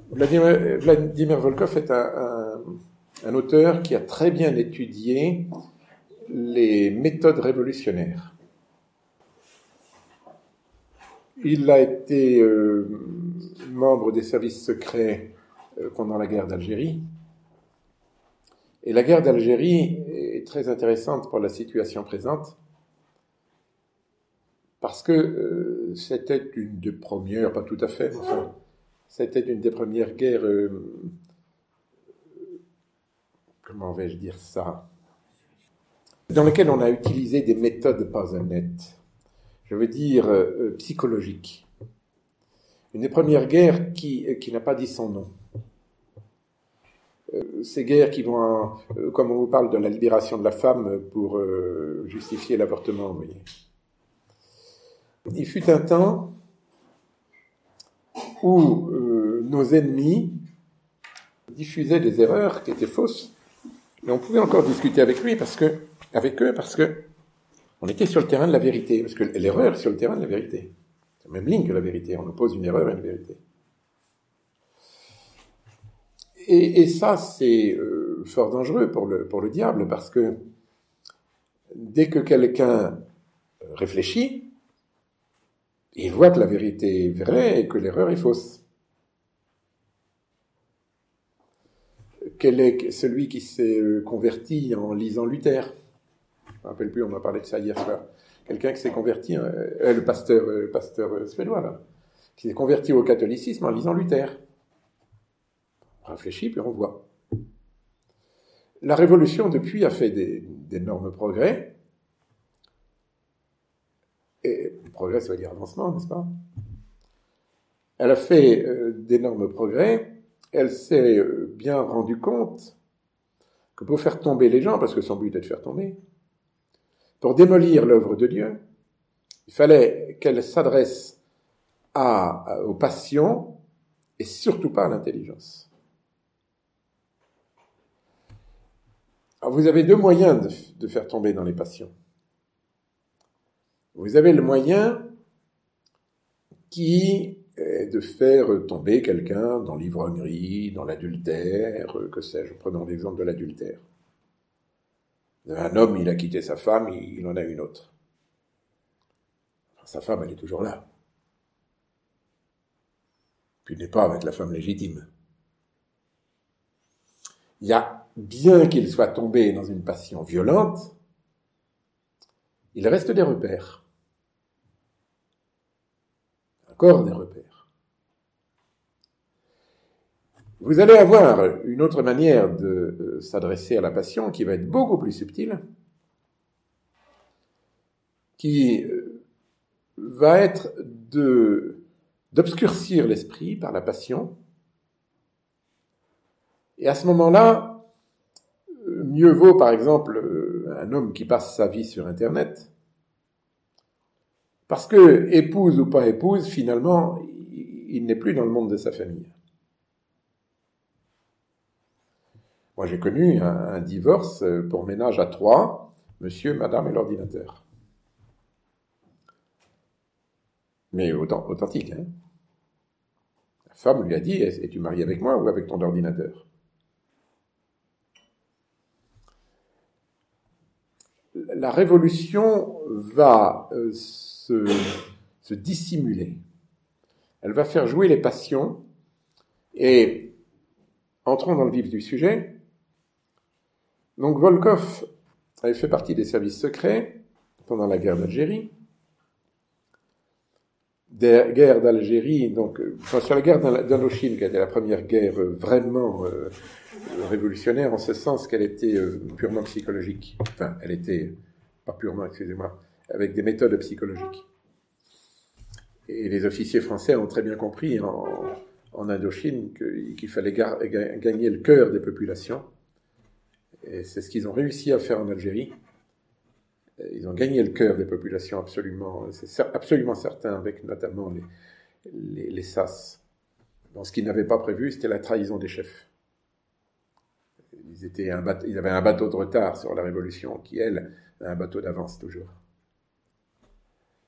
Vladimir Volkov est un auteur qui a très bien étudié les méthodes révolutionnaires. Il a été membre des services secrets pendant la guerre d'Algérie. Et la guerre d'Algérie est très intéressante pour la situation présente parce que c'était une des premières, pas tout à fait, mais enfin, c'était une des premières guerres, comment vais-je dire ça, dans lesquelles on a utilisé des méthodes pas honnêtes, je veux dire psychologiques. Une des premières guerres qui n'a pas dit son nom. Ces guerres qui vont, comme on vous parle de la libération de la femme pour justifier l'avortement, vous voyez. Il fut un temps où nos ennemis diffusaient des erreurs qui étaient fausses, mais on pouvait encore discuter avec eux parce que on était sur le terrain de la vérité, parce que l'erreur est sur le terrain de la vérité. C'est la même ligne que la vérité, on oppose une erreur à une vérité. Et ça, c'est fort dangereux pour le diable, parce que dès que quelqu'un réfléchit, il voit que la vérité est vraie et que l'erreur est fausse. Quel est celui qui s'est converti en lisant Luther? Je ne me rappelle plus, on m'a parlé de ça hier soir. Quelqu'un qui s'est converti, le pasteur suédois, là, qui s'est converti au catholicisme en lisant Luther. On réfléchit, puis on voit. La Révolution, depuis, a fait d'énormes progrès. Et progrès, ça veut dire avancement, n'est-ce pas? Elle a fait d'énormes progrès. Elle s'est bien rendue compte que pour faire tomber les gens, parce que son but est de faire tomber, pour démolir l'œuvre de Dieu, il fallait qu'elle s'adresse aux passions et surtout pas à l'intelligence. Alors vous avez deux moyens de faire tomber dans les passions. Vous avez le moyen qui est de faire tomber quelqu'un dans l'ivrognerie, dans l'adultère, que sais-je, prenons l'exemple de l'adultère. Un homme, il a quitté sa femme, il en a une autre. Enfin, sa femme, elle est toujours là. Puis il n'est pas avec la femme légitime. Il y a, bien qu'il soit tombé dans une passion violente, il reste des repères. Encore des repères. Vous allez avoir une autre manière de s'adresser à la passion qui va être beaucoup plus subtile, qui va être d'obscurcir l'esprit par la passion. Et à ce moment-là, mieux vaut par exemple un homme qui passe sa vie sur Internet, parce que, épouse ou pas épouse, finalement, il n'est plus dans le monde de sa famille. Moi, j'ai connu un divorce pour ménage à 3, monsieur, madame et l'ordinateur. Mais authentique, hein. La femme lui a dit, es-tu marié avec moi ou avec ton ordinateur? La révolution va se dissimuler. Elle va faire jouer les passions et entrons dans le vif du sujet. Donc Volkov avait fait partie des services secrets pendant la guerre d'Algérie. Guerre d'Algérie, donc sur la guerre d'Indochine, qui était la première guerre vraiment révolutionnaire, en ce sens qu'elle était purement psychologique. Enfin, elle était, pas purement, excusez-moi, avec des méthodes psychologiques. Et les officiers français ont très bien compris en Indochine qu'il fallait gagner le cœur des populations. Et c'est ce qu'ils ont réussi à faire en Algérie. Ils ont gagné le cœur des populations absolument, c'est absolument certain, avec notamment les SAS. Donc, ce qu'ils n'avaient pas prévu, c'était la trahison des chefs. Ils avaient un bateau de retard sur la Révolution, qui, elle, a un bateau d'avance toujours.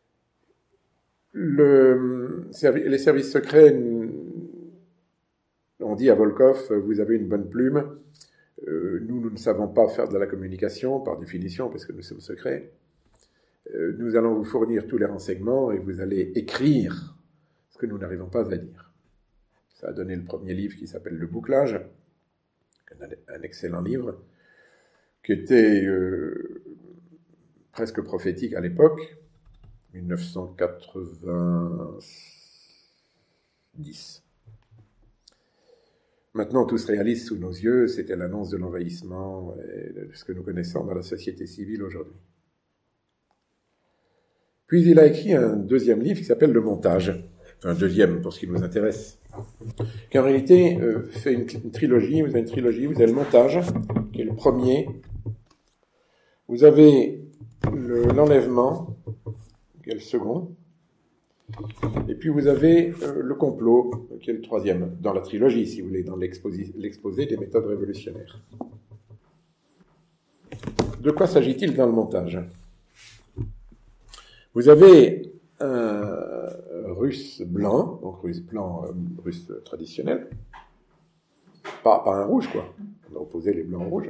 Les services secrets On dit à Volkov, vous avez une bonne plume, nous ne savons pas faire de la communication, par définition, parce que nous sommes secrets. Nous allons vous fournir tous les renseignements et vous allez écrire ce que nous n'arrivons pas à dire. Ça a donné le premier livre qui s'appelle Le Bouclage, un excellent livre, qui était presque prophétique à l'époque, 1990. Maintenant, tout se réalise sous nos yeux, c'était l'annonce de l'envahissement et de ce que nous connaissons dans la société civile aujourd'hui. Puis il a écrit un deuxième livre qui s'appelle Le Montage, enfin un deuxième pour ce qui nous intéresse, qui en réalité fait une trilogie. Vous avez une trilogie, vous avez Le Montage, qui est le premier, vous avez l'enlèvement, qui est le second, et puis vous avez le complot, qui est le troisième, dans la trilogie, si vous voulez, dans l'exposé des méthodes révolutionnaires. De quoi s'agit-il dans Le Montage ? Vous avez un russe blanc, donc russe blanc, russe traditionnel, pas un rouge, quoi. On a opposé les blancs aux rouges.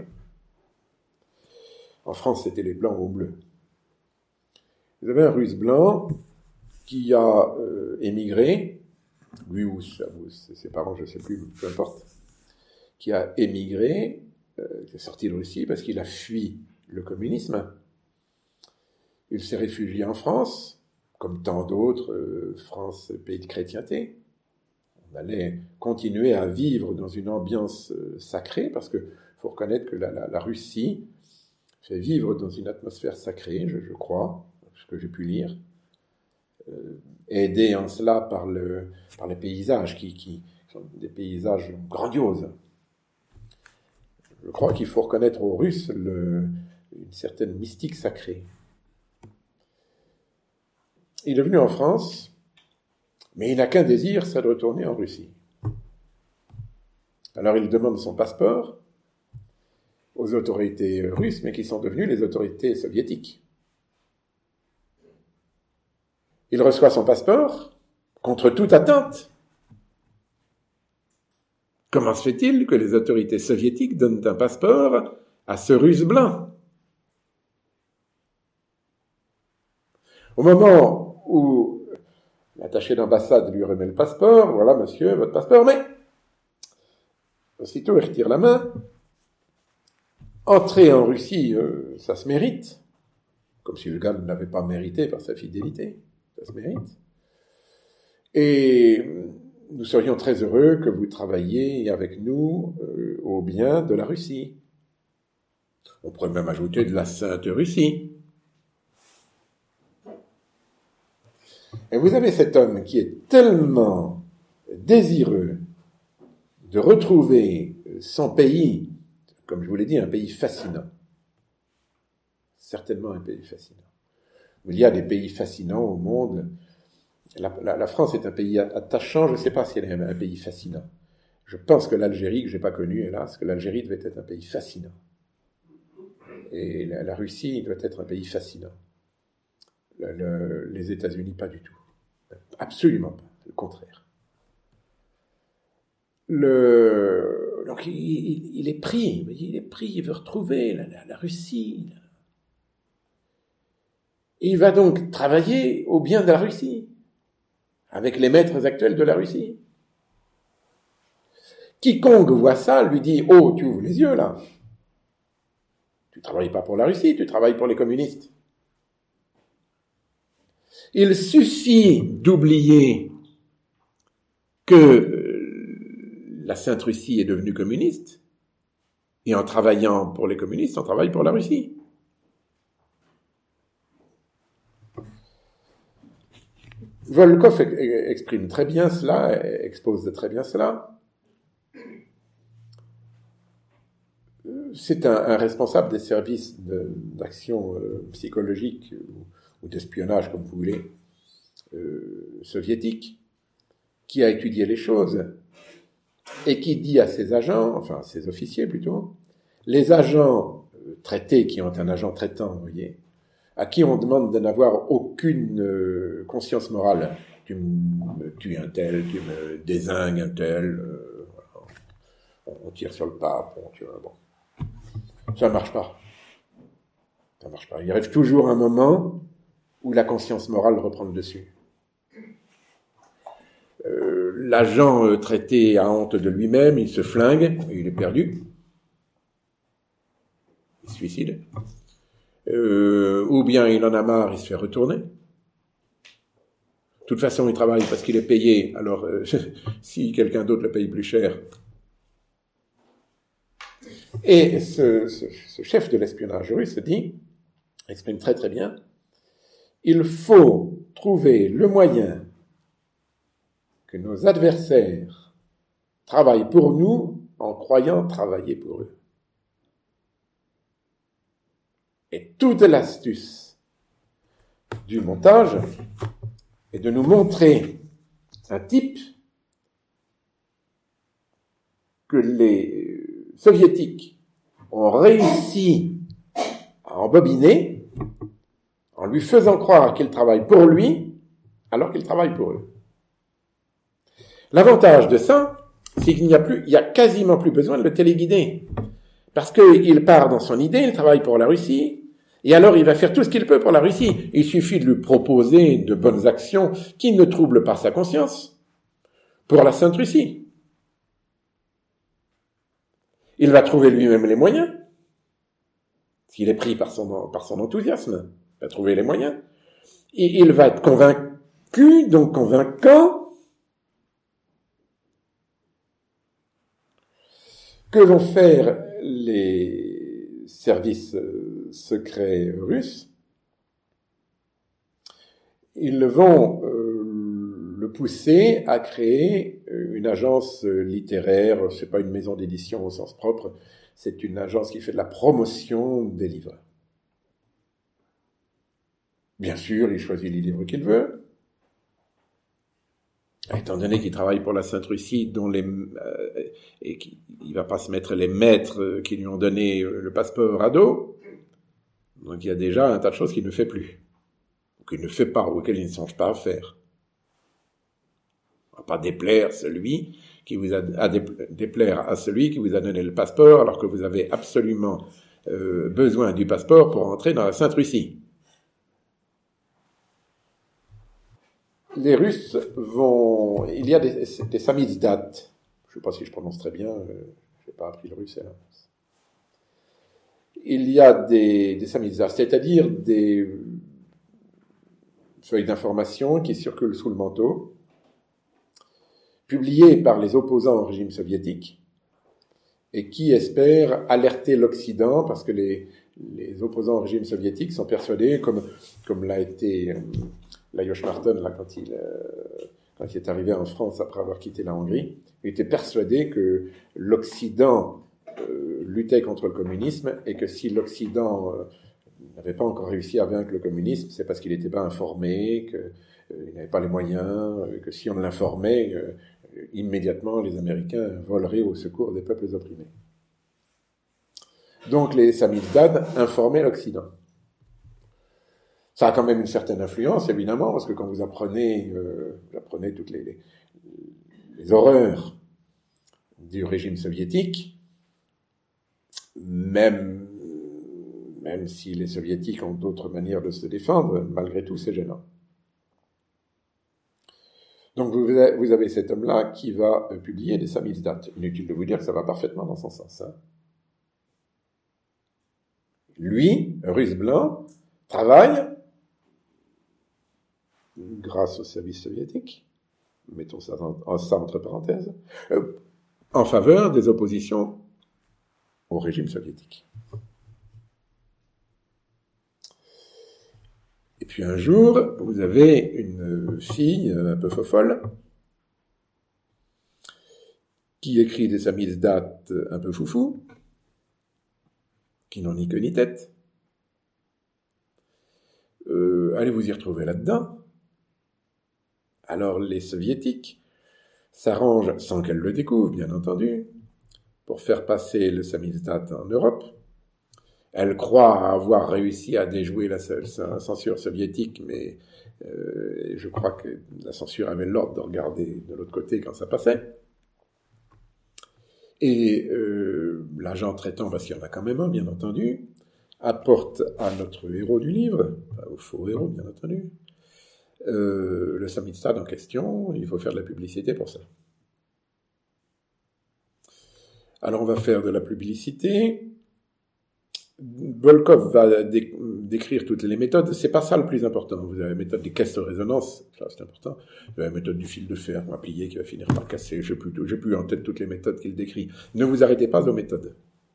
En France, c'était les blancs aux bleus. Vous avez un russe blanc qui a émigré, lui ou ses parents, je ne sais plus, peu importe, qui a émigré, qui est sorti de Russie parce qu'il a fui le communisme. Il s'est réfugié en France, comme tant d'autres, France, pays de chrétienté. On allait continuer à vivre dans une ambiance sacrée, parce qu'il faut reconnaître que la Russie fait vivre dans une atmosphère sacrée, je crois, ce que j'ai pu lire, aidé en cela par les paysages qui sont des paysages grandioses. Je crois qu'il faut reconnaître aux Russes une certaine mystique sacrée. Il est venu en France, mais il n'a qu'un désir, c'est de retourner en Russie. Alors il demande son passeport aux autorités russes, mais qui sont devenues les autorités soviétiques. Il reçoit son passeport contre toute attente. Comment se fait-il que les autorités soviétiques donnent un passeport à ce russe blanc ? Au moment où l'attaché d'ambassade lui remet le passeport, voilà monsieur, votre passeport, mais aussitôt il retire la main. Entrer en Russie, ça se mérite, comme si le gars ne l'avait pas mérité par sa fidélité, ça se mérite. Et nous serions très heureux que vous travailliez avec nous au bien de la Russie. On pourrait même ajouter de la Sainte Russie. Et vous avez cet homme qui est tellement désireux de retrouver son pays, comme je vous l'ai dit, un pays fascinant. Certainement un pays fascinant. Il y a des pays fascinants au monde. La France est un pays attachant, je ne sais pas si elle est un pays fascinant. Je pense que l'Algérie, que je n'ai pas connue, hélas, que l'Algérie devait être un pays fascinant. Et la Russie doit être un pays fascinant. Les États-Unis, pas du tout. Absolument pas, le contraire. Donc il est pris, il veut retrouver la Russie. Et il va donc travailler au bien de la Russie, avec les maîtres actuels de la Russie. Quiconque voit ça lui dit « Oh, tu ouvres les yeux là. Tu ne travailles pas pour la Russie, tu travailles pour les communistes. » Il suffit d'oublier que la Sainte Russie est devenue communiste, et en travaillant pour les communistes, on travaille pour la Russie. Volkov exprime très bien cela, expose très bien cela. C'est un responsable des services d'action psychologique ou d'espionnage, comme vous voulez, soviétique, qui a étudié les choses et qui dit à ses agents, enfin ses officiers plutôt, les agents traités qui ont un agent traitant, vous voyez, à qui on demande de n'avoir aucune conscience morale. Tu me tues un tel, tu me dézingues un tel, on tire sur le pape, bon. Ça ne marche pas. Ça ne marche pas. Il arrive toujours un moment où la conscience morale reprend le dessus. L'agent traité a honte de lui-même, il se flingue, il est perdu. Il se suicide. Ou bien il en a marre, il se fait retourner. De toute façon, il travaille parce qu'il est payé, alors si quelqu'un d'autre le paye plus cher. Et ce chef de l'espionnage russe exprime très très bien, il faut trouver le moyen que nos adversaires travaillent pour nous en croyant travailler pour eux. Et toute l'astuce du montage est de nous montrer un type que les soviétiques ont réussi à embobiner en lui faisant croire qu'il travaille pour lui alors qu'il travaille pour eux. L'avantage de ça, c'est qu'il y a quasiment plus besoin de le téléguider. Parce qu'il part dans son idée, il travaille pour la Russie, et alors il va faire tout ce qu'il peut pour la Russie. Il suffit de lui proposer de bonnes actions qui ne troublent pas sa conscience pour la Sainte Russie. Il va trouver lui-même les moyens. S'il est pris par son enthousiasme, il va trouver les moyens. Et il va être convaincu, donc convaincant, que vont faire les services secrets russes. Ils vont le pousser à créer une agence littéraire. C'est pas une maison d'édition au sens propre, c'est une agence qui fait de la promotion des livres. Bien sûr, il choisit les livres qu'il veut. Étant donné qu'il travaille pour la Sainte Russie, et qu'il ne va pas se mettre les maîtres qui lui ont donné le passeport à dos, donc il y a déjà un tas de choses qu'il ne fait plus, qu'il ne fait pas, ou auxquelles il ne songe pas à faire. On ne va pas déplaire à celui qui vous a donné le passeport, alors que vous avez absolument besoin du passeport pour entrer dans la Sainte Russie. Les Russes il y a des samizdat. Je ne sais pas si je prononce très bien, je n'ai pas appris le russe, hélas. Il y a des samizdat, c'est-à-dire des feuilles d'information qui circulent sous le manteau, publiées par les opposants au régime soviétique, et qui espèrent alerter l'Occident, parce que les opposants au régime soviétique sont persuadés, comme l'a été Lajos Marton, là, quand il est arrivé en France après avoir quitté la Hongrie, il était persuadé que l'Occident luttait contre le communisme, et que si l'Occident n'avait pas encore réussi à vaincre le communisme, c'est parce qu'il n'était pas informé, qu'il n'avait pas les moyens, que si on l'informait, immédiatement les Américains voleraient au secours des peuples opprimés. Donc les samizdat informaient l'Occident. Ça a quand même une certaine influence, évidemment, parce que quand vous apprenez toutes les horreurs du régime soviétique, même si les soviétiques ont d'autres manières de se défendre, malgré tout, c'est gênant. Donc vous avez cet homme-là qui va publier des samizdat. Inutile de vous dire que ça va parfaitement dans son sens. Hein. Lui, russe blanc, travaille grâce au service soviétique, mettons ça entre parenthèses, en faveur des oppositions au régime soviétique. Et puis un jour, vous avez une fille un peu fofolle qui écrit des samizdat un peu foufou, qui n'ont ni queue ni tête. Allez vous y retrouver là-dedans. Alors les soviétiques s'arrangent, sans qu'elle le découvre, bien entendu, pour faire passer le samizdat en Europe. Elle croit avoir réussi à déjouer la censure soviétique, mais je crois que la censure avait l'ordre de regarder de l'autre côté quand ça passait. Et l'agent traitant, parce qu'il y en a quand même un, bien entendu, apporte à notre héros du livre, au faux héros, bien entendu, le samizdat en question. Il faut faire de la publicité pour ça. Alors on va faire de la publicité. Volkov va décrire toutes les méthodes. C'est pas ça le plus important. Vous avez la méthode des caisses de résonance, ça c'est important. Vous avez la méthode du fil de fer qu'on va plier, qui va finir par casser. J'ai plus en tête toutes les méthodes qu'il décrit. Ne vous arrêtez pas aux méthodes.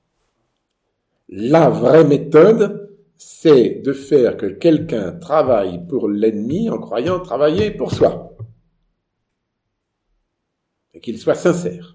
La vraie méthode, c'est de faire que quelqu'un travaille pour l'ennemi en croyant travailler pour soi. Et qu'il soit sincère.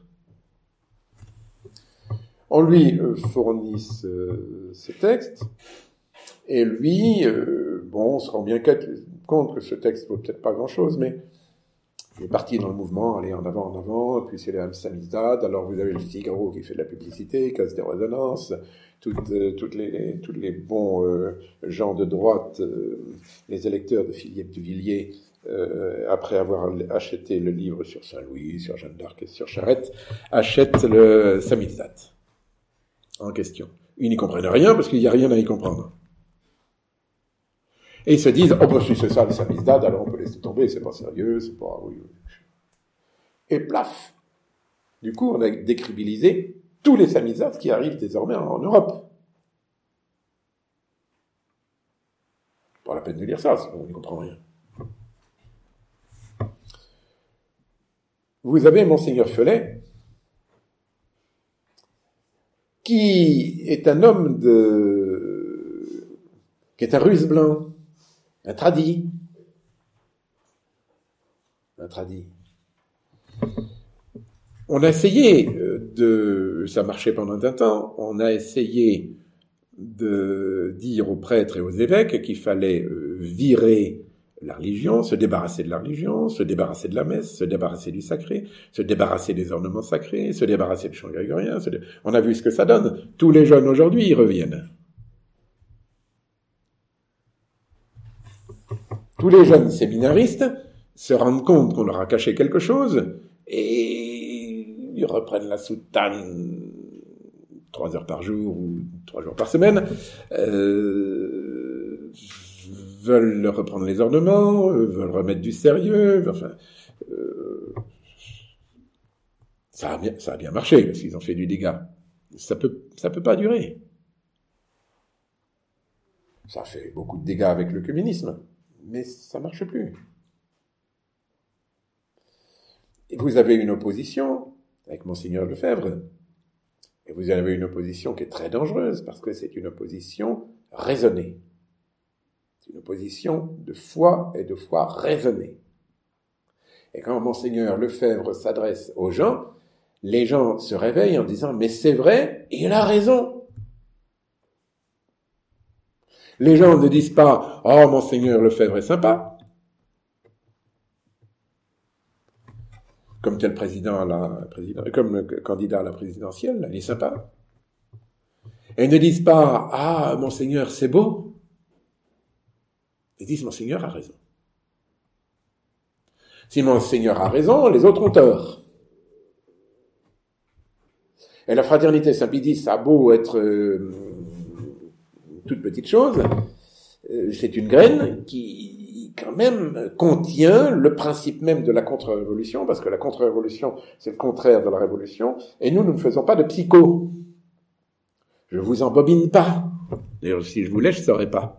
On lui fournit ce texte, et lui, on se rend bien compte que ce texte vaut peut-être pas grand-chose, mais il est parti dans le mouvement, allez, en avant, puis c'est le samizdat, alors vous avez le Figaro qui fait de la publicité, casse des résonances, toutes les bons gens de droite, les électeurs de Philippe de Villiers, après avoir acheté le livre sur Saint-Louis, sur Jeanne d'Arc et sur Charette, achètent le samizdat en question. Ils n'y comprennent rien parce qu'il n'y a rien à y comprendre. Et ils se disent, si c'est ça le samizdat, alors on peut laisser tomber, c'est pas sérieux, c'est pas... Oui. Et plaf. Du coup, on a décribilisé tous les samizdats qui arrivent désormais en Europe. Pas la peine de lire ça, sinon on n'y comprend rien. Vous avez Monseigneur Felet, qui est un homme qui est un russe blanc, un tradi. On a essayé ça marchait pendant un temps, on a essayé de dire aux prêtres et aux évêques qu'il fallait virer la religion, se débarrasser de la religion, se débarrasser de la messe, se débarrasser du sacré, se débarrasser des ornements sacrés, se débarrasser du chant grégorien. On a vu ce que ça donne. Tous les jeunes aujourd'hui y reviennent. Tous les jeunes séminaristes se rendent compte qu'on leur a caché quelque chose et ils reprennent la soutane 3 heures par jour ou 3 jours par semaine, veulent reprendre les ornements, veulent remettre du sérieux, ça a bien marché, parce qu'ils ont fait du dégât. Ça peut pas durer. Ça fait beaucoup de dégâts avec le communisme, mais ça marche plus. Et vous avez une opposition avec Monseigneur Lefebvre, et vous avez une opposition qui est très dangereuse, parce que c'est une opposition raisonnée. C'est une opposition de foi et de foi raisonnée. Et quand Monseigneur Lefebvre s'adresse aux gens, les gens se réveillent en disant « Mais c'est vrai, il a raison !» Les gens ne disent pas « Oh, Monseigneur Lefebvre est sympa !» Comme tel comme candidat à la présidentielle, il est sympa. Et ils ne disent pas « Ah, Monseigneur, c'est beau !» Ils disent « Monseigneur a raison !» Si Monseigneur a raison, les autres ont tort. Et la fraternité Saint-Pédis, ça a beau être toute petite chose, c'est une graine qui, quand même, contient le principe même de la contre-révolution, parce que la contre-révolution, c'est le contraire de la révolution, et nous ne faisons pas de psycho. Je vous embobine pas. D'ailleurs, si je voulais, je ne saurais pas.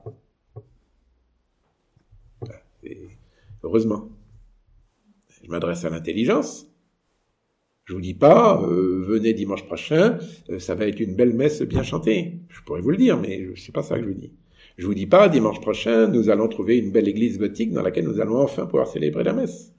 Et heureusement. Je m'adresse à l'intelligence. Je vous dis pas, venez dimanche prochain, ça va être une belle messe bien chantée. Je pourrais vous le dire, mais c'est pas ça que je vous dis. Je vous dis pas, dimanche prochain, nous allons trouver une belle église gothique dans laquelle nous allons enfin pouvoir célébrer la messe.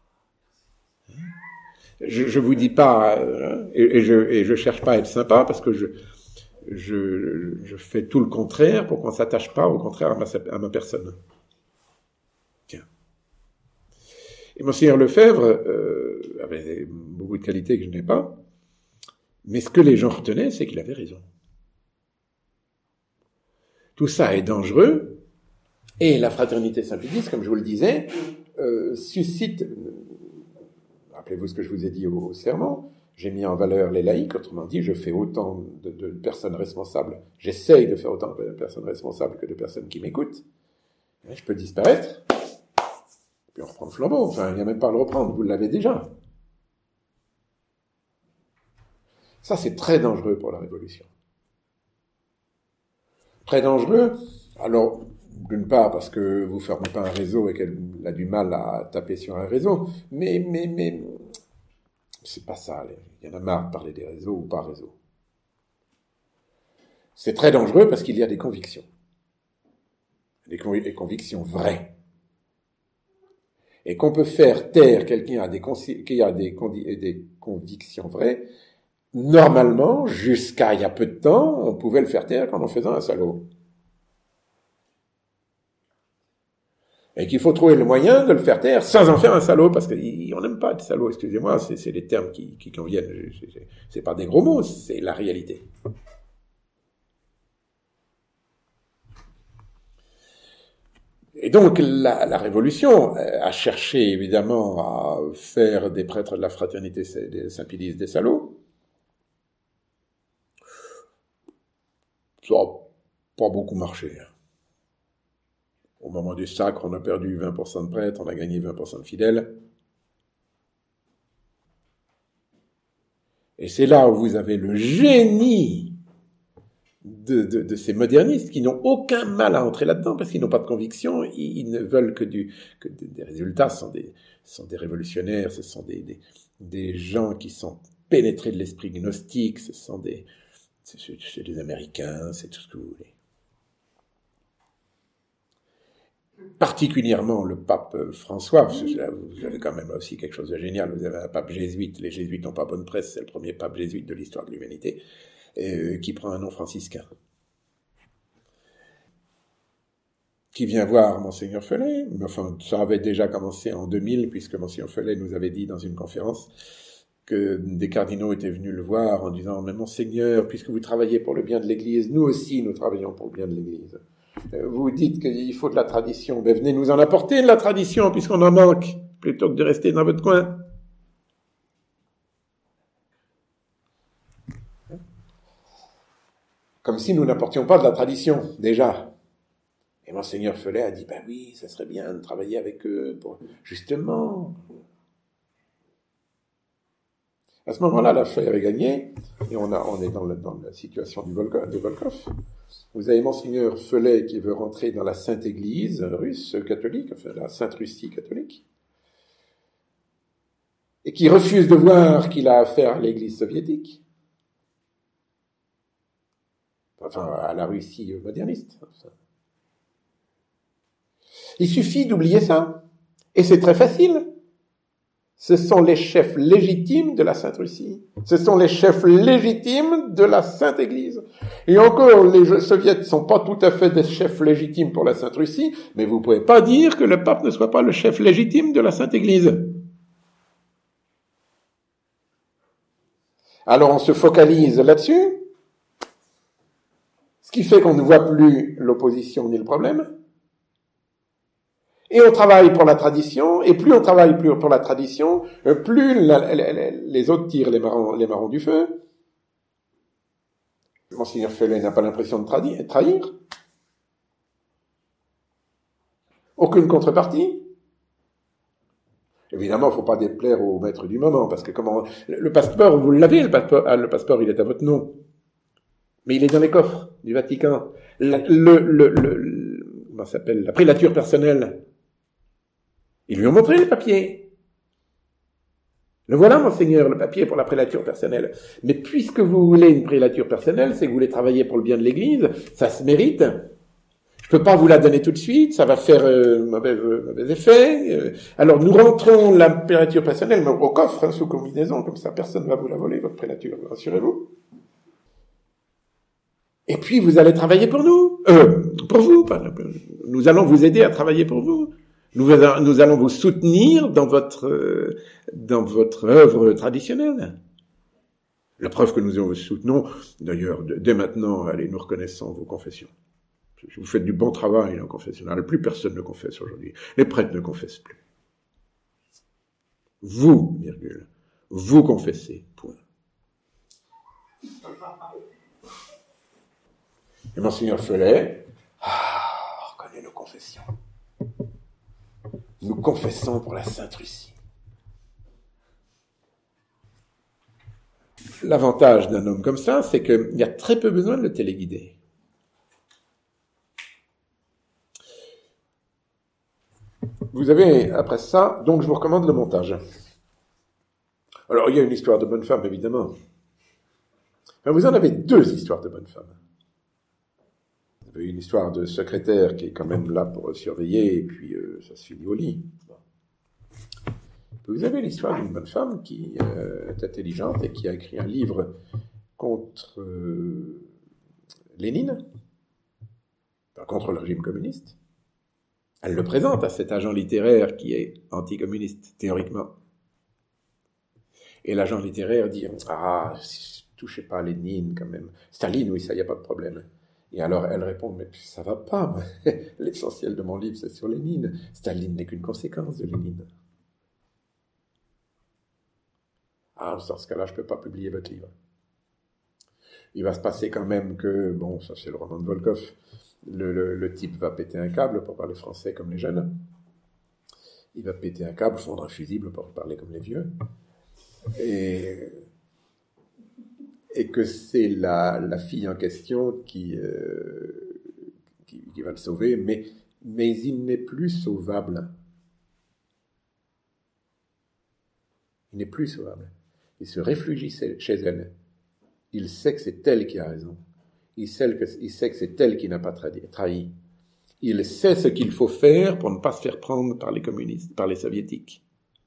Je vous dis pas, et je cherche pas à être sympa, parce que je fais tout le contraire pour qu'on s'attache pas, au contraire, à ma personne. Tiens. Et Monseigneur Lefebvre avait beaucoup de qualités que je n'ai pas, mais ce que les gens retenaient, c'est qu'il avait raison. Tout ça est dangereux, et la fraternité Saint-Pédis, comme je vous le disais, suscite, rappelez-vous ce que je vous ai dit au sermon, j'ai mis en valeur les laïcs, autrement dit, je fais autant de personnes responsables, j'essaye de faire autant de personnes responsables que de personnes qui m'écoutent, je peux disparaître, puis on reprend le flambeau, enfin, il n'y a même pas à le reprendre, vous l'avez déjà. Ça, c'est très dangereux pour la révolution. Très dangereux, alors, d'une part, parce que vous ne fermez pas un réseau et qu'elle a du mal à taper sur un réseau, mais, c'est pas ça, il y en a marre de parler des réseaux ou pas réseaux. C'est très dangereux parce qu'il y a des convictions. Des convictions vraies. Et qu'on peut faire taire quelqu'un qui a des convictions vraies, normalement, jusqu'à il y a peu de temps, on pouvait le faire taire en faisant un salaud. Et qu'il faut trouver le moyen de le faire taire sans en faire un salaud, parce qu'on n'aime pas être salaud, excusez-moi, c'est les termes qui conviennent, c'est pas des gros mots, c'est la réalité. Et donc, la Révolution a cherché, évidemment, à faire des prêtres de la fraternité de Saint-Pilice des salauds. Ça n'a pas beaucoup marché. Au moment du sacre, on a perdu 20% de prêtres, on a gagné 20% de fidèles. Et c'est là où vous avez le génie de ces modernistes qui n'ont aucun mal à entrer là-dedans parce qu'ils n'ont pas de conviction, ils ne veulent que des résultats, ce sont des révolutionnaires, ce sont des gens qui sont pénétrés de l'esprit gnostique, c'est des Américains, c'est tout ce que vous voulez. Particulièrement le pape François, parce que là, vous avez quand même aussi quelque chose de génial, vous avez un pape jésuite, les jésuites n'ont pas bonne presse, c'est le premier pape jésuite de l'histoire de l'humanité, qui prend un nom franciscain. Qui vient voir Monseigneur Felet, enfin ça avait déjà commencé en 2000, puisque Monseigneur Felet nous avait dit dans une conférence que des cardinaux étaient venus le voir en disant « Mais Monseigneur, puisque vous travaillez pour le bien de l'Église, nous aussi nous travaillons pour le bien de l'Église. Vous dites qu'il faut de la tradition, ben venez nous en apporter de la tradition, puisqu'on en manque, plutôt que de rester dans votre coin. » Comme si nous n'apportions pas de la tradition, déjà. Et Monseigneur Felet a dit, ben oui, ça serait bien de travailler avec eux, pour justement. À ce moment-là, l'affaire est gagnée, et on est dans la situation de Volkov. Vous avez Monseigneur Felet qui veut rentrer dans la Sainte Église russe catholique, enfin la Sainte Russie catholique, et qui refuse de voir qu'il a affaire à l'Église soviétique. Enfin, à la Russie moderniste. Il suffit d'oublier ça. Et c'est très facile. Ce sont les chefs légitimes de la Sainte Russie. Ce sont les chefs légitimes de la Sainte Église. Et encore, les soviets ne sont pas tout à fait des chefs légitimes pour la Sainte Russie, mais vous ne pouvez pas dire que le pape ne soit pas le chef légitime de la Sainte Église. Alors on se focalise là-dessus, ce qui fait qu'on ne voit plus l'opposition ni le problème. Et on travaille pour la tradition, et plus on travaille pour la tradition, plus les autres tirent les marrons du feu. Monseigneur Felet n'a pas l'impression de trahir. Aucune contrepartie. Évidemment, il ne faut pas déplaire au maître du moment, parce que le passeport, vous l'avez, le passeport, il est à votre nom. Mais il est dans les coffres du Vatican. Comment ça s'appelle? La prélature personnelle. Ils lui ont montré le papier. Le voilà, Monseigneur, le papier pour la prélature personnelle. Mais puisque vous voulez une prélature personnelle, c'est que vous voulez travailler pour le bien de l'Église, ça se mérite. Je peux pas vous la donner tout de suite, ça va faire mauvais effet. Alors nous rentrons la prélature personnelle au coffre, sous combinaison, comme ça personne ne va vous la voler, votre prélature, rassurez-vous. Et puis vous allez travailler pour nous, pour vous. Nous allons vous aider à travailler pour vous. Nous allons vous soutenir dans votre œuvre traditionnelle. La preuve que nous vous soutenons, d'ailleurs, dès maintenant, allez, nous reconnaissons vos confessions. Vous faites du bon travail en confessionnal. Plus personne ne confesse aujourd'hui. Les prêtres ne confessent plus. Vous, virgule, vous confessez, point. Et Monseigneur Felet, on reconnaît nos confessions. Nous confessons pour la Sainte Russie. L'avantage d'un homme comme ça, c'est qu'il y a très peu besoin de le téléguider. Vous avez, après ça, donc je vous recommande le montage. Alors, il y a une histoire de bonne femme, évidemment. Mais vous en avez deux histoires de bonne femme. Vous avez une histoire de secrétaire qui est quand même là pour surveiller, et puis ça se finit au lit. Bon. Vous avez l'histoire d'une bonne femme qui est intelligente et qui a écrit un livre contre Lénine, enfin, contre le régime communiste. Elle le présente à cet agent littéraire qui est anticommuniste, théoriquement. Et l'agent littéraire dit « Ah, touchez pas à Lénine quand même. Staline, oui, ça, y a pas de problème. » Et alors elle répond « Mais ça va pas, l'essentiel de mon livre, c'est sur Lénine. Staline n'est qu'une conséquence de Lénine. » Ah, dans ce cas-là, je peux pas publier votre livre. Il va se passer quand même que, bon, ça c'est le roman de Volkov, le type va péter un câble pour parler français comme les jeunes. Il va péter un câble, fondre un fusible pour parler comme les vieux. Et que c'est la fille en question qui va le sauver, mais il n'est plus sauvable. Il n'est plus sauvable. Il se réfugie chez elle. Il sait que c'est elle qui a raison. Il sait que c'est elle qui n'a pas trahi. Il sait ce qu'il faut faire pour ne pas se faire prendre par les communistes, par les soviétiques.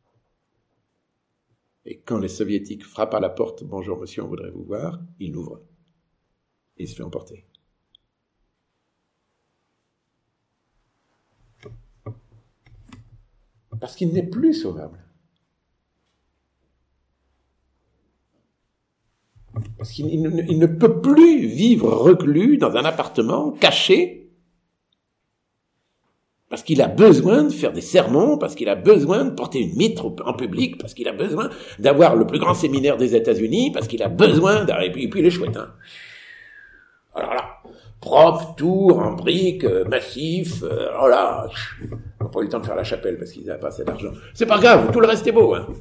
Et quand les soviétiques frappent à la porte, « Bonjour monsieur, on voudrait vous voir », il ouvre. Et il se fait emporter. Parce qu'il n'est plus sauvable. Parce qu'il ne peut plus vivre reclus dans un appartement caché, parce qu'il a besoin de faire des sermons, parce qu'il a besoin de porter une mitre en public, parce qu'il a besoin d'avoir le plus grand séminaire des États-Unis, parce qu'il a besoin et puis les chouettes, hein. Alors là, propre, tout, en briques, massif, oh là, on n'a pas eu le temps de faire la chapelle parce qu'ils n'avaient pas assez d'argent. C'est pas grave, tout le reste est beau, hein.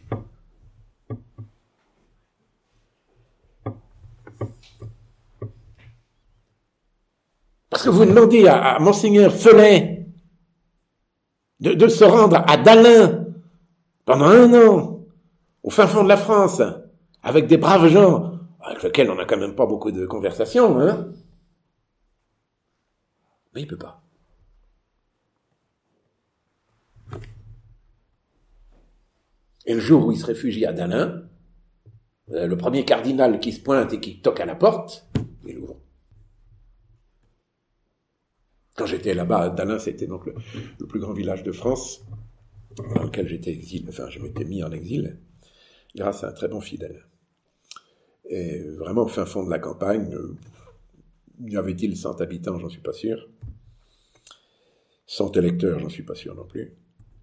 Parce que vous demandez à Monseigneur Felet de se rendre à Dalins pendant 1 an, au fin fond de la France, avec des braves gens, avec lesquels on n'a quand même pas beaucoup de conversations, hein. Mais il peut pas. Et le jour où il se réfugie à Dalins, le premier cardinal qui se pointe et qui toque à la porte, il ouvre. Quand j'étais là-bas, Dalins, c'était donc le plus grand village de France, dans lequel je m'étais mis en exil, grâce à un très bon fidèle. Et vraiment, au fin fond de la campagne, y avait-il 100 habitants, j'en suis pas sûr. 100 électeurs, j'en suis pas sûr non plus.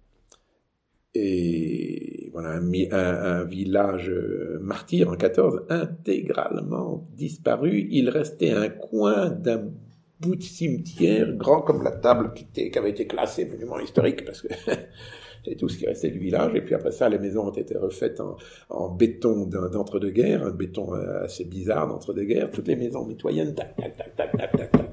Et voilà, un village martyr en 14, intégralement disparu. Il restait un coin d'un bout de cimetière, grand comme la table qui avait été classée monument historique, parce que c'est tout ce qui restait du village. Et puis après ça, les maisons ont été refaites en béton d'entre-deux-guerres, un béton assez bizarre d'entre-deux-guerres. Toutes les maisons mitoyennes, tac, tac, tac, tac, tac, tac, tac.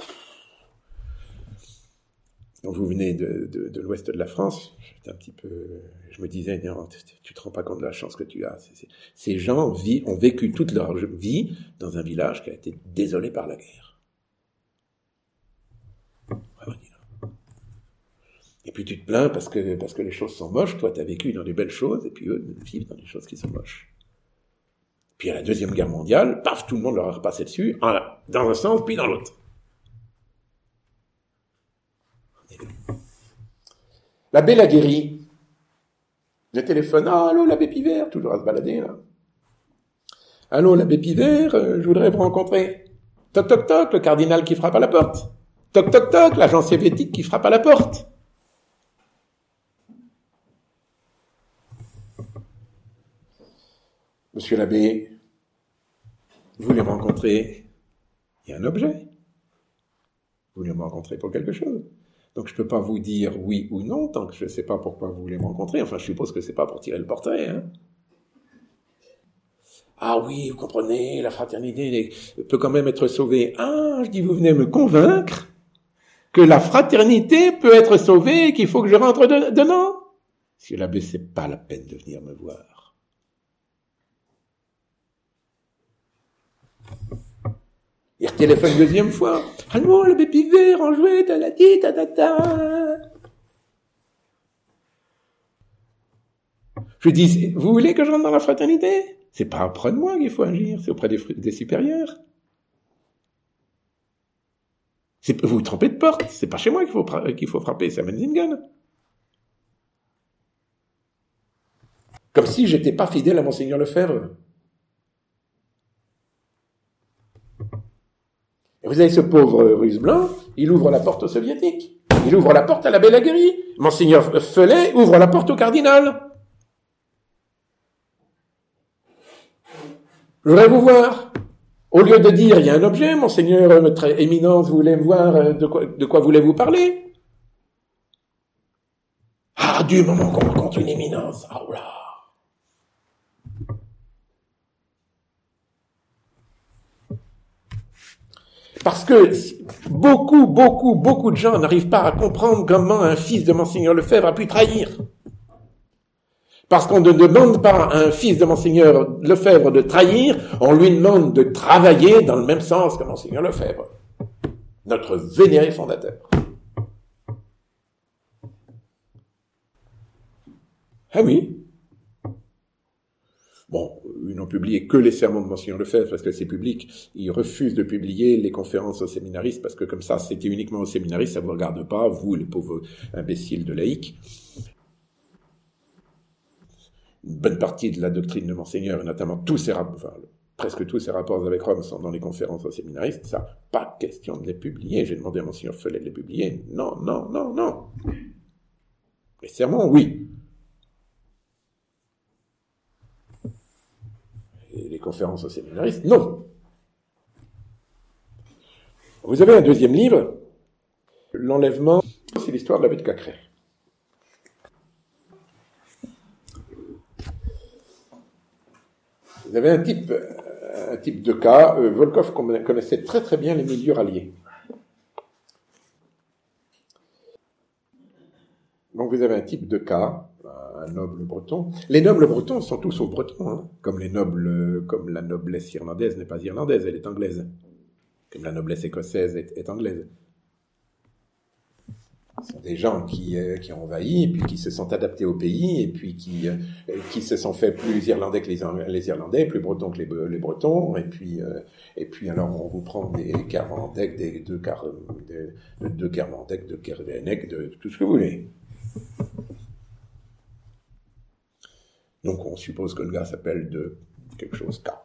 Quand vous venez de l'ouest de la France, je me disais, non, tu te rends pas compte de la chance que tu as. Ces gens ont vécu toute leur vie dans un village qui a été désolé par la guerre. Et puis tu te plains parce que les choses sont moches, toi tu as vécu dans des belles choses, et puis eux vivent dans des choses qui sont moches. Puis à la Deuxième Guerre mondiale, paf, tout le monde leur a repassé dessus, dans un sens, puis dans l'autre. L'abbé Laguérie, le téléphone, allô l'abbé Pivert, toujours à se balader là. Allô l'abbé Pivert, je voudrais vous rencontrer. Toc toc toc, le cardinal qui frappe à la porte. Toc toc toc, l'agent soviétique qui frappe à la porte. Monsieur l'abbé, Vous voulez me rencontrer, il y a un objet. Vous voulez me rencontrer pour quelque chose. Donc je ne peux pas vous dire oui ou non tant que je ne sais pas pourquoi vous voulez me rencontrer. Enfin, je suppose que c'est pas pour tirer le portrait, hein. Ah oui, vous comprenez, la fraternité peut quand même être sauvée. Ah, je dis, vous venez me convaincre que la fraternité peut être sauvée et qu'il faut que je rentre dedans. Monsieur l'abbé, c'est pas la peine de venir me voir. Il téléphone une deuxième fois. Allô, l'abbé Pivet, enjoué, talati, tatata. Je dis, vous voulez que je rentre dans la fraternité? C'est pas auprès de moi qu'il faut agir, c'est auprès des supérieurs. Vous vous trompez de porte, c'est pas chez moi qu'il faut frapper, c'est à Menzingen. Comme si j'étais pas fidèle à Monseigneur Lefebvre. Et vous avez ce pauvre russe blanc, il ouvre la porte aux soviétiques, il ouvre la porte à la Bélaguerie. Monseigneur Felet ouvre la porte au cardinal. Je voudrais vous voir. Au lieu de dire, il y a un objet, Monseigneur, notre éminence, vous voulez me voir, de quoi voulez-vous parler? Ah, du moment qu'on rencontre une éminence, ah oh là. Parce que beaucoup de gens n'arrivent pas à comprendre comment un fils de Monseigneur Lefebvre a pu trahir. Parce qu'on ne demande pas à un fils de Monseigneur Lefebvre de trahir, on lui demande de travailler dans le même sens que Monseigneur Lefebvre, notre vénéré fondateur. Ah oui. Bon, ils n'ont publié que les sermons de Monseigneur Lefebvre parce que c'est public. Ils refusent de publier les conférences aux séminaristes parce que comme ça, c'était uniquement aux séminaristes, ça vous regarde pas, vous, les pauvres imbéciles de laïcs. Une bonne partie de la doctrine de Monseigneur, et notamment presque tous ses rapports avec Rome sont dans les conférences aux séminaristes. Ça, pas question de les publier. J'ai demandé à Monseigneur Felet de les publier. Non. Les sermons, oui. Et les conférences aux séminaristes, non. Vous avez un deuxième livre, L'enlèvement, c'est l'histoire de l'abbé de Cacré. Vous avez un type de cas, Volkov connaissait très très bien les milieux ralliés. Donc vous avez un type de cas, un noble breton. Les nobles bretons sont tous aux bretons, hein, comme la noblesse irlandaise n'est pas irlandaise, elle est anglaise. Comme la noblesse écossaise est anglaise. Ce sont des gens qui ont envahi, puis qui se sont adaptés au pays, et puis qui se sont fait plus irlandais que les Irlandais, plus bretons que les Bretons, et puis alors on vous prend des Kermandec, des deux Kermandec, de Kervenec, de tout ce que vous voulez. Donc on suppose que le gars s'appelle de quelque chose K.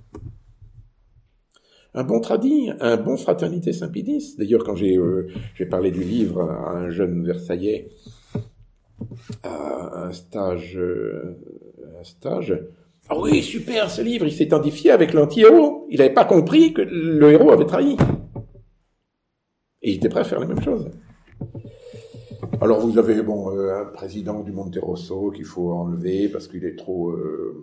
Un bon fraternité Saint-Pédis. D'ailleurs, quand j'ai parlé du livre à un jeune Versaillais, à un stage. Ah oui, super, ce livre, il s'est identifié avec l'anti-héros. Il n'avait pas compris que le héros avait trahi. Et il était prêt à faire la même chose. Alors vous avez un président du Monte Rosso qu'il faut enlever parce qu'il est trop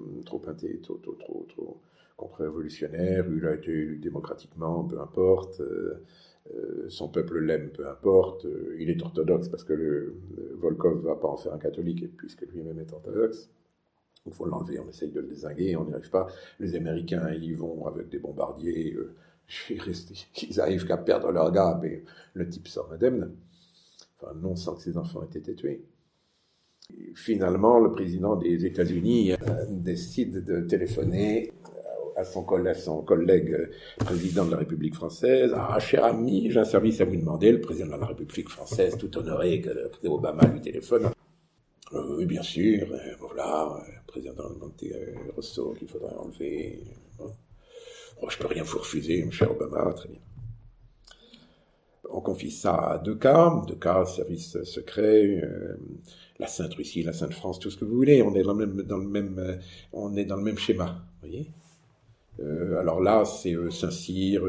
contre-révolutionnaire, il a été élu démocratiquement, peu importe, son peuple l'aime, peu importe, il est orthodoxe parce que Volkov va pas en faire un catholique puisque lui-même est orthodoxe. Il faut l'enlever, on essaye de le dézinguer, on n'y arrive pas. Les Américains, ils vont avec des bombardiers, ils arrivent qu'à perdre leur gars, mais le type sort indemne. Enfin, non sans que ses enfants aient été tués. Et finalement, le président des États-Unis décide de téléphoner à son collègue président de la République française. Ah, cher ami, j'ai un service à vous demander. Le président de la République française, tout honoré que Obama lui téléphone. Oui, bien sûr. Voilà, président de Monte Rosso qu'il faudrait enlever. Oh, je peux rien vous refuser, mon cher Obama, très bien. On confie ça à deux cas, service secret, la Sainte Russie, la Sainte France, tout ce que vous voulez. On est dans le même schéma, vous voyez. Alors là, c'est Saint-Cyr,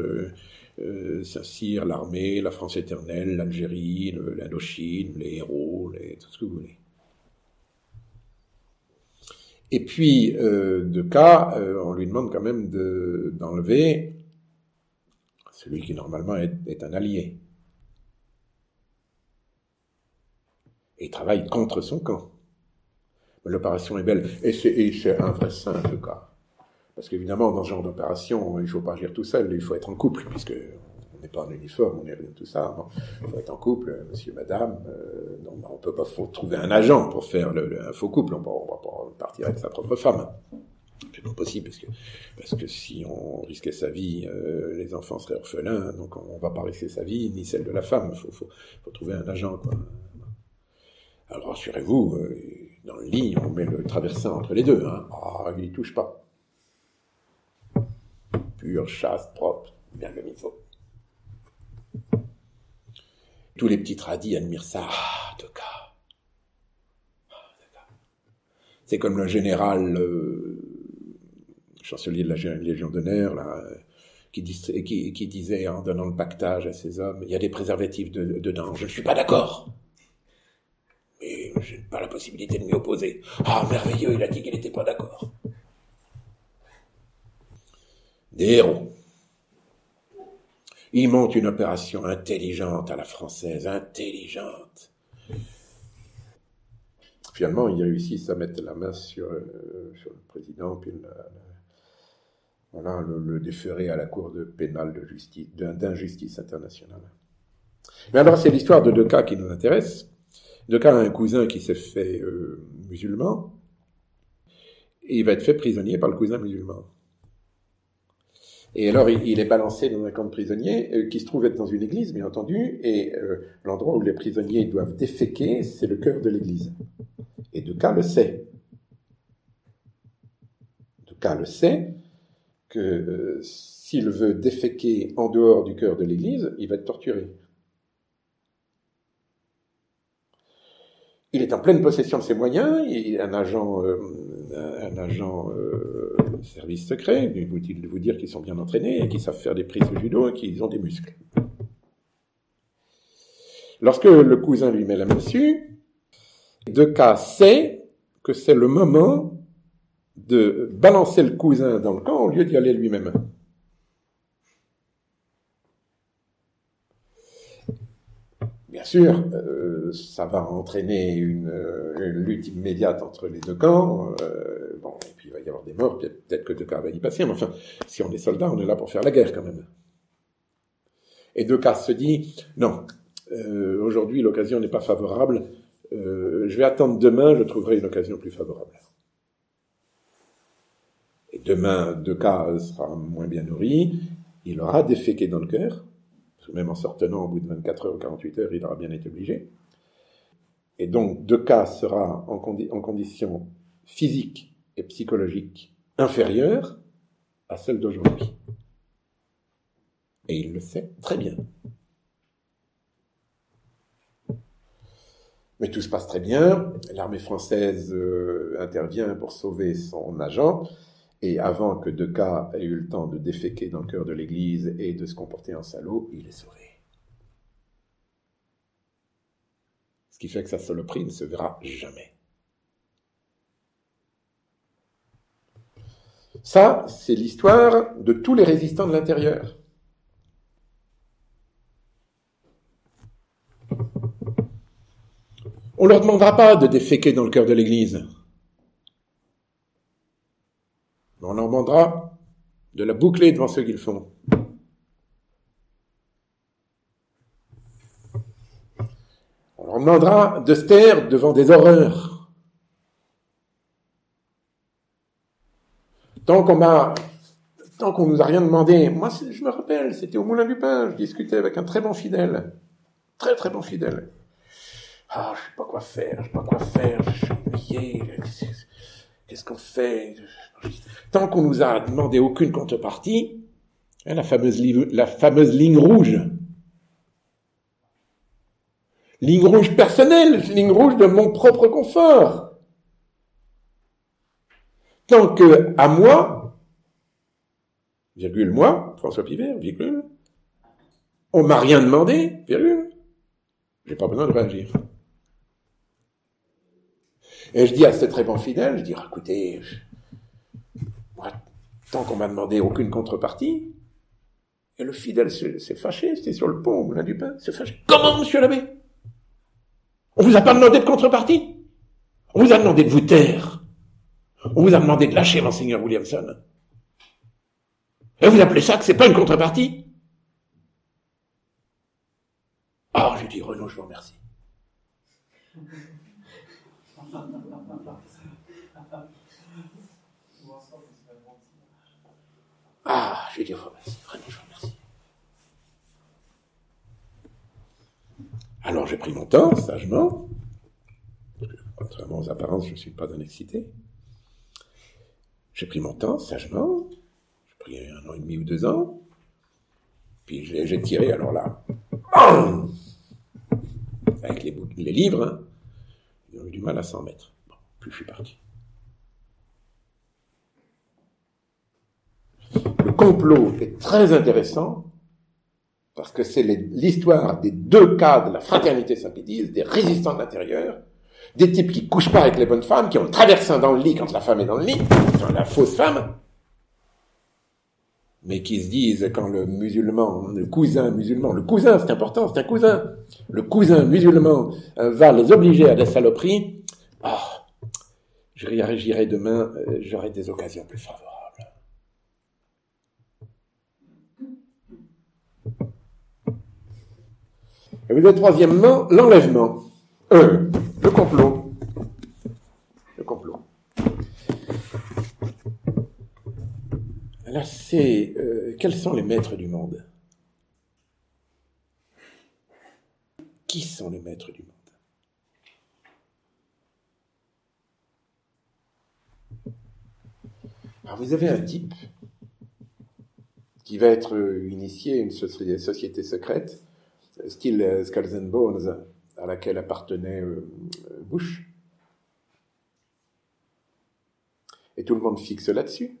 l'armée, la France éternelle, l'Algérie, l'Indochine, les héros, tout ce que vous voulez. Et puis, Decazes, on lui demande quand même d'enlever celui qui normalement est un allié. Et il travaille contre son camp. L'opération est belle. Et c'est un vrai saint, Decazes. Parce qu'évidemment, dans ce genre d'opération, il ne faut pas agir tout seul, il faut être en couple, puisque on n'est pas en uniforme, on n'est rien de tout ça. Il faut être en couple, monsieur, madame. On peut pas trouver un agent pour faire un faux couple. On va pas partir avec sa propre femme. C'est pas possible, parce que si on risquait sa vie, les enfants seraient orphelins, donc on va pas risquer sa vie, ni celle de la femme. Il faut trouver un agent, quoi. Alors rassurez-vous, dans le lit, on met le traversin entre les deux. Il n'y touche pas. Pur, chaste, propre, bien comme il faut. Tous les petits tradis admirent ça. Decazes. C'est comme le général chancelier de la Légion d'honneur, là, qui disait en donnant le pactage à ses hommes, il y a des préservatifs dedans. Je ne suis pas d'accord. Mais je n'ai pas la possibilité de m'y opposer. Merveilleux, il a dit qu'il n'était pas d'accord. Des héros. Ils montent une opération intelligente à la française, intelligente. Finalement, ils réussissent à mettre la main sur le président, puis le déférer à la Cour pénale d'injustice internationale. Mais alors, c'est l'histoire de Decazes qui nous intéresse. Decazes a un cousin qui s'est fait musulman, et il va être fait prisonnier par le cousin musulman. Et alors, il est balancé dans un camp de prisonniers qui se trouve être dans une église, bien entendu, et l'endroit où les prisonniers doivent déféquer, c'est le cœur de l'église. Et Decazes le sait. Decazes le sait que s'il veut déféquer en dehors du cœur de l'église, il va être torturé. Il est en pleine possession de ses moyens, il est un agent service secret, il vous dire qu'ils sont bien entraînés, et qu'ils savent faire des prises de judo, et qu'ils ont des muscles. Lorsque le cousin lui met la main dessus, Decazes sait que c'est le moment de balancer le cousin dans le camp au lieu d'y aller lui-même. Bien sûr, ça va entraîner une lutte immédiate entre les deux camps. Et puis il va y avoir des morts, peut-être que Decazes va y passer, mais enfin, si on est soldat, on est là pour faire la guerre quand même. Et Decazes se dit, non, aujourd'hui l'occasion n'est pas favorable, je vais attendre demain, je trouverai une occasion plus favorable. Et demain, Decazes sera moins bien nourri, il aura déféqué dans le cœur, même en sortant au bout de 24 heures ou 48 heures, il aura bien été obligé. Et donc, Decazes sera en condition physique et psychologique inférieure à celle d'aujourd'hui. Et il le sait très bien. Mais tout se passe très bien. L'armée française intervient pour sauver son agent. Et avant que Decazes ait eu le temps de déféquer dans le cœur de l'église et de se comporter en salaud, il est sauvé. Ce qui fait que sa saloperie ne se verra jamais. Ça, c'est l'histoire de tous les résistants de l'intérieur. On leur demandera pas de déféquer dans le cœur de l'église. On leur demandera de la boucler devant ceux qui le font. On leur demandera de se taire devant des horreurs. Tant qu'on nous a rien demandé, moi je me rappelle, c'était au Moulin du Pain, je discutais avec un très bon fidèle, très très bon fidèle. Je sais pas quoi faire, je suis ennuyé, qu'est-ce qu'on fait? Tant qu'on nous a demandé aucune contrepartie, la fameuse ligne rouge. Ligne rouge personnelle, ligne rouge de mon propre confort. Tant que, à moi, virgule, moi, François Pivert, virgule, on m'a rien demandé, virgule, j'ai pas besoin de réagir. Et je dis à ces très bons fidèles, je dis, écoutez, moi, tant qu'on m'a demandé aucune contrepartie, et le fidèle s'est fâché, c'était sur le pont, au Moulin du Pain, s'est fâché. Comment, monsieur l'abbé? On vous a pas demandé de contrepartie? On vous a demandé de vous taire. On vous a demandé de lâcher Monseigneur Williamson. Et vous appelez ça que c'est pas une contrepartie? Ah, j'ai dit, Renaud, je vous remercie. Ah, j'ai dit, vraiment, je vous remercie. Alors j'ai pris mon temps, sagement. Contrairement aux apparences, je ne suis pas un excité. J'ai pris mon temps, sagement. J'ai pris 1 an et demi ou 2 ans. Puis j'ai tiré, alors là, avec les livres, hein, ils ont eu du mal à s'en mettre. Bon, puis je suis parti. Le complot est très intéressant parce que c'est l'histoire des 2 cas de la fraternité Saint-Pédise, des résistants de l'intérieur, des types qui couchent pas avec les bonnes femmes, qui ont le traversin dans le lit quand la femme est dans le lit, enfin, la fausse femme, mais qui se disent quand le cousin c'est important, c'est un cousin, le cousin musulman va les obliger à des saloperies, je réagirai demain, j'aurai des occasions plus favorables. Et puis, troisièmement, l'enlèvement. Le complot. Le complot. Là, c'est... quels sont les maîtres du monde? Qui sont les maîtres du monde? Alors, vous avez un type qui va être initié à une société secrète, style Skulls and Bones, à laquelle appartenait Bush. Et tout le monde fixe là-dessus.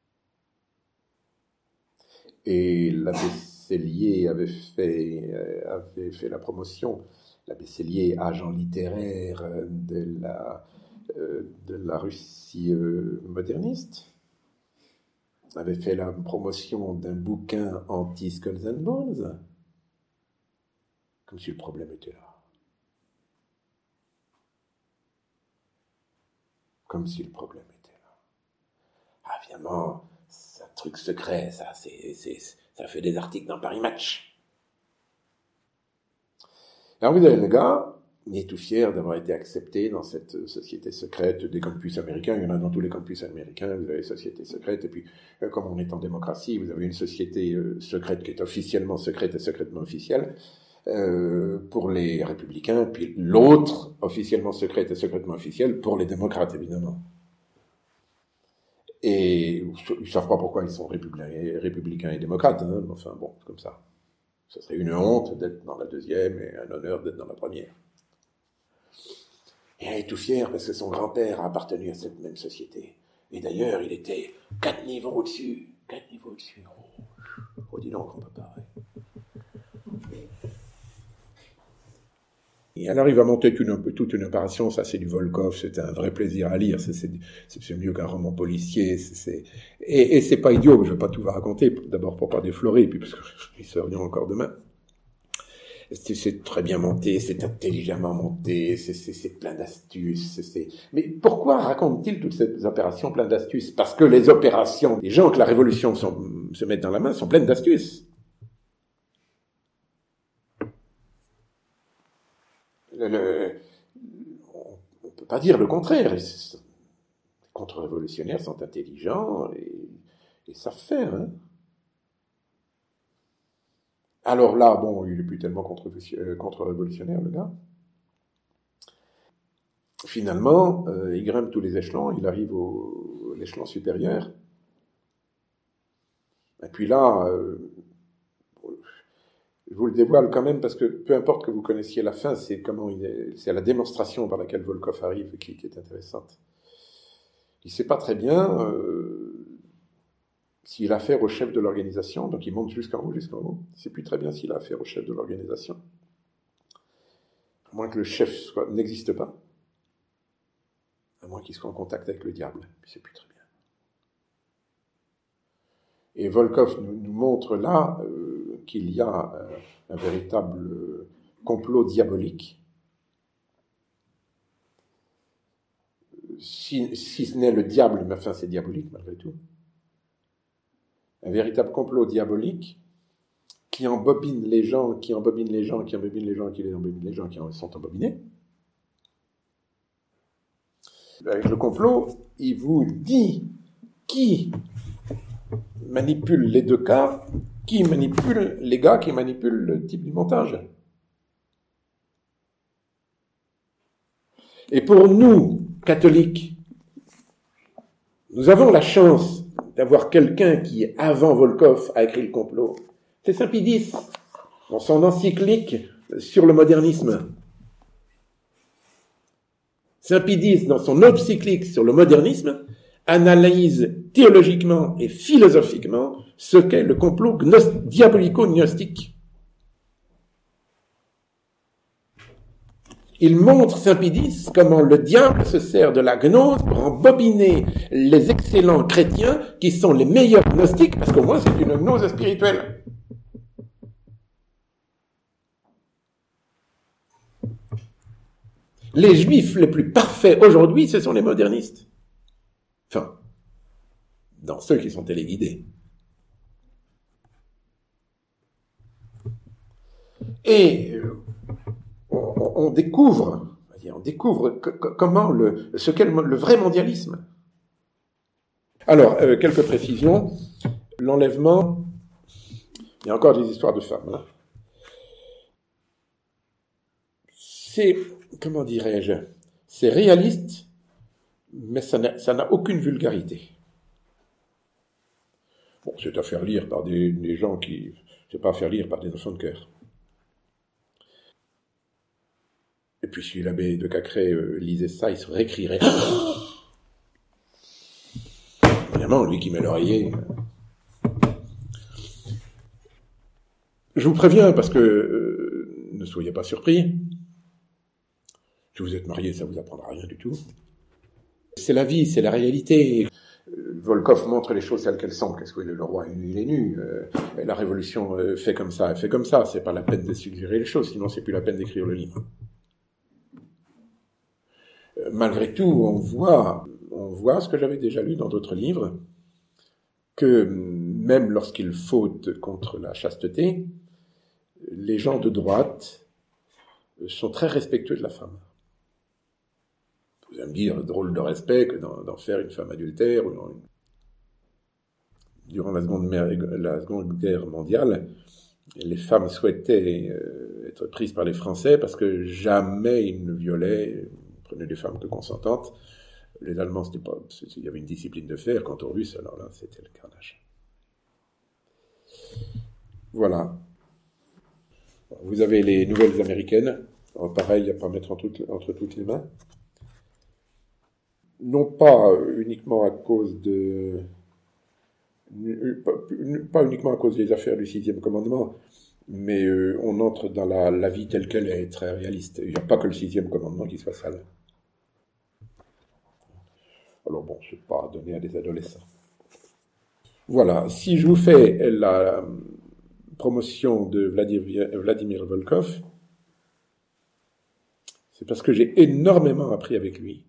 Et l'abbé Sellier avait fait la promotion, l'abbé Sellier, agent littéraire de la Russie moderniste, avait fait la promotion d'un bouquin anti-Skulls and Bones, comme si le problème était là. Comme si le problème était là. Ah, évidemment, c'est un truc secret, ça fait des articles dans Paris Match. Alors vous avez le gars, il est tout fier d'avoir été accepté dans cette société secrète des campus américains. Il y en a dans tous les campus américains, vous avez les sociétés secrètes. Et puis, comme on est en démocratie, vous avez une société secrète qui est officiellement secrète et secrètement officielle. Pour les républicains, puis l'autre, officiellement secrète et secrètement officielle, pour les démocrates, évidemment. Et ils ne savent pas pourquoi ils sont républicains et démocrates, hein, enfin bon, c'est comme ça. Ce serait une honte d'être dans la deuxième et un honneur d'être dans la première. Et il est tout fier parce que son grand-père a appartenu à cette même société. Et d'ailleurs, il était 4 niveaux au-dessus. 4 niveaux au-dessus. Oh, dis donc, on peut pas. Et alors il va monter toute une opération, ça c'est du Volkov, c'est un vrai plaisir à lire, c'est mieux qu'un roman policier, et c'est pas idiot, je vais pas tout vous raconter, d'abord pour pas déflorer, et puis parce qu'ils serions encore demain. C'est très bien monté, c'est intelligemment monté, c'est plein d'astuces, Mais pourquoi raconte-t-il toutes ces opérations pleines d'astuces? Parce que les opérations des gens que la révolution se met dans la main sont pleines d'astuces. On ne peut pas dire le contraire. Les contre-révolutionnaires sont intelligents et savent faire. Hein. Alors là, bon, il n'est plus tellement contre-révolutionnaire, le gars. Finalement, il grimpe tous les échelons, il arrive à l'échelon supérieur. Et puis là... je vous le dévoile quand même parce que peu importe que vous connaissiez la fin, c'est la démonstration par laquelle Volkov arrive qui est intéressante. Il ne sait pas très bien s'il a affaire au chef de l'organisation, donc il monte jusqu'en haut, il ne sait plus très bien s'il a affaire au chef de l'organisation, à moins que le chef n'existe pas, à moins qu'il soit en contact avec le diable, il ne sait plus très bien. Et Volkov nous montre là qu'il y a un véritable complot diabolique, si ce n'est le diable, mais enfin c'est diabolique malgré tout, un véritable complot diabolique qui embobine les gens, qui sont embobinés. Avec le complot, il vous dit qui manipule les deux cas, qui manipule les gars qui manipulent le type du montage. Et pour nous, catholiques, nous avons la chance d'avoir quelqu'un qui, avant Volkov, a écrit le complot. C'est Saint Pie X, dans son encyclique sur le modernisme. Saint Pie X, dans son encyclique sur le modernisme, analyse théologiquement et philosophiquement ce qu'est le complot diabolico-gnostique. Il montre, Saint Pie X, comment le diable se sert de la gnose pour embobiner les excellents chrétiens qui sont les meilleurs gnostiques, parce qu'au moins c'est une gnose spirituelle. Les juifs les plus parfaits aujourd'hui, ce sont les modernistes. Enfin, dans ceux qui sont téléguidés. Et on découvre comment ce qu'est le vrai mondialisme. Alors, quelques précisions. L'enlèvement, il y a encore des histoires de femmes. Hein. C'est, comment dirais-je, c'est réaliste, mais ça n'a aucune vulgarité. Bon, c'est à faire lire par des gens qui... C'est pas à faire lire par des enfants de cœur. Et puis si l'abbé de Cacré lisait ça, il se récrirait. Évidemment, lui qui met l'oreiller. Je vous préviens, parce que ne soyez pas surpris. Si vous êtes marié, ça vous apprendra rien du tout. C'est la vie, c'est la réalité. Volkov montre les choses telles qu'elles sont. Qu'est-ce que le roi est nu, il est nu. La révolution fait comme ça, elle fait comme ça. C'est pas la peine de suggérer les choses, sinon c'est plus la peine d'écrire le livre. Malgré tout, on voit ce que j'avais déjà lu dans d'autres livres, que même lorsqu'ils fautent contre la chasteté, les gens de droite sont très respectueux de la femme. Vous allez me dire, drôle de respect que d'en faire une femme adultère. Durant la Seconde Guerre mondiale, les femmes souhaitaient être prises par les Français parce que jamais ils ne violaient, prenaient des femmes que consentantes. Les Allemands, il y avait une discipline de fer. Quant aux Russes, alors là, c'était le carnage. Voilà. Vous avez les nouvelles américaines. Alors, pareil, à ne pas mettre entre toutes les mains. Non pas uniquement à cause pas uniquement à cause des affaires du 6e commandement, mais on entre dans la vie telle qu'elle est, très réaliste. Il n'y a pas que le 6e commandement qui soit sale. Alors bon, c'est pas donné à des adolescents. Voilà, si je vous fais la promotion de Vladimir Volkov, c'est parce que j'ai énormément appris avec lui.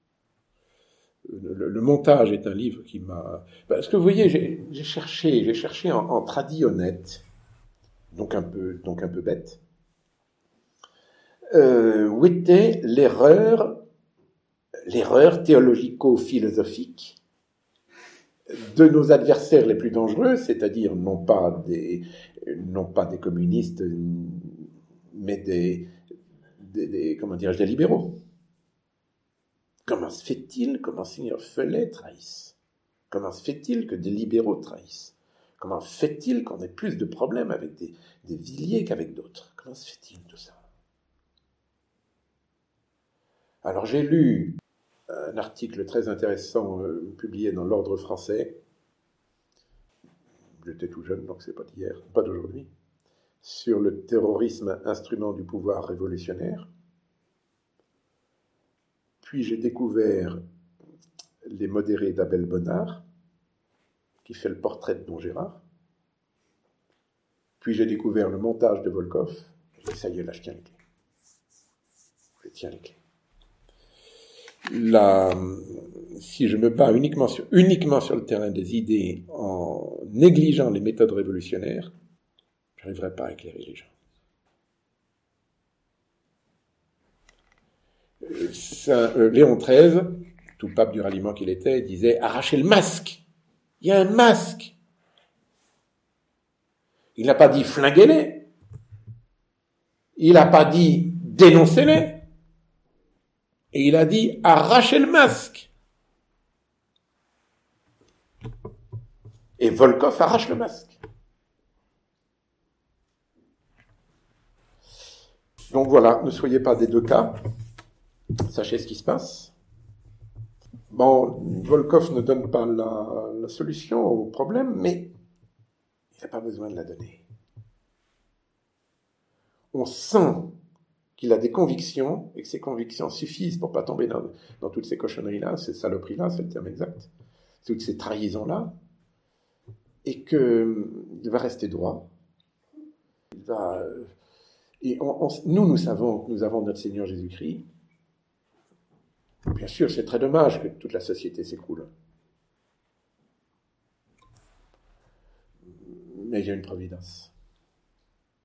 Le montage est un livre qui m'a... Parce que vous voyez, j'ai cherché en tradi honnête, donc un peu bête, où était l'erreur théologico-philosophique de nos adversaires les plus dangereux, c'est-à-dire non pas des communistes, mais des libéraux. Comment se fait-il que Monseigneur Felet trahisse? Comment se fait-il que des libéraux trahissent? Comment fait-il qu'on ait plus de problèmes avec des Villiers qu'avec d'autres? Comment se fait-il tout ça? Alors j'ai lu un article très intéressant publié dans l'Ordre français j'étais tout jeune, donc c'est pas d'hier, pas d'aujourd'hui, sur le terrorisme, instrument du pouvoir révolutionnaire. Puis j'ai découvert Les modérés d'Abel Bonnard, qui fait le portrait de Don Gérard. Puis j'ai découvert le montage de Volkov. Et ça y est, là, je tiens les clés. Je tiens les clés. Là, si je me bats uniquement sur le terrain des idées en négligeant les méthodes révolutionnaires, je n'arriverai pas à éclairer les gens. Léon XIII, tout pape du ralliement qu'il était, disait « Arrachez le masque ! Il y a un masque !» Il n'a pas dit « Flinguez-les !» Il n'a pas dit « Dénoncez-les !» Et il a dit « Arrachez le masque !» Et Volkov arrache le masque. Donc voilà, ne soyez pas des deux cas. Sachez ce qui se passe. Bon, Volkov ne donne pas la solution au problème, mais il n'a pas besoin de la donner. On sent qu'il a des convictions, et que ces convictions suffisent pour pas tomber dans toutes ces cochonneries-là, ces saloperies-là, c'est le terme exact, toutes ces trahisons-là, et qu'il va rester droit. Nous savons que nous avons notre Seigneur Jésus-Christ. Bien sûr, c'est très dommage que toute la société s'écroule. Mais il y a une providence.